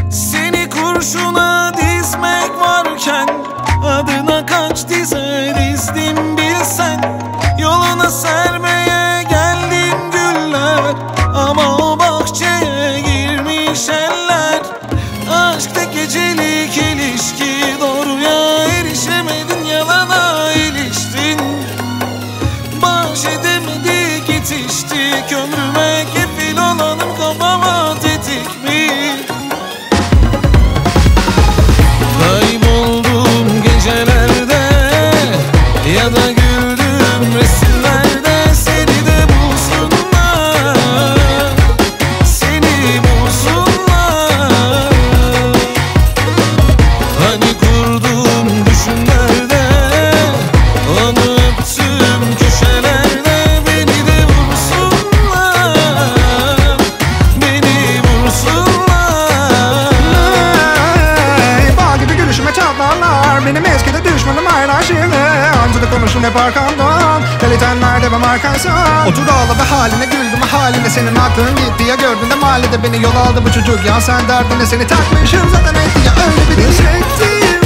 Seni kurşuna dizmek varken adına kaç dize dizdim bilsen. Yoluna sermeye geldim güller ama o bahçeye girmiş eller. Aşkta gecelik ilişki, doğruya erişemedin, yalana iliştin. Baş edemedik yetiştik, ömrüme kefil olanım kafama tetik mi? Kayboldum gecelerde ya da güldüm resimlerde. Seni de bulsunlar, seni bulsunlar. Hani kurdum düşümlerde, onu öptüm köşelerde. Beni de vursunlar, beni vursunlar. Bal gibi gülüşüme çatlarlar, benim eskide düşmanım hala şimdi. Amcada konuşun hep arkamdan, kalitenlerde ve markansan. Otur ağla ve haline, güldüm haline, senin aklın gitti ya. Gördün de mahallede beni yol aldı bu çocuk ya. Sen derdine seni takmışım zaten etti ya, öyle bir çekti.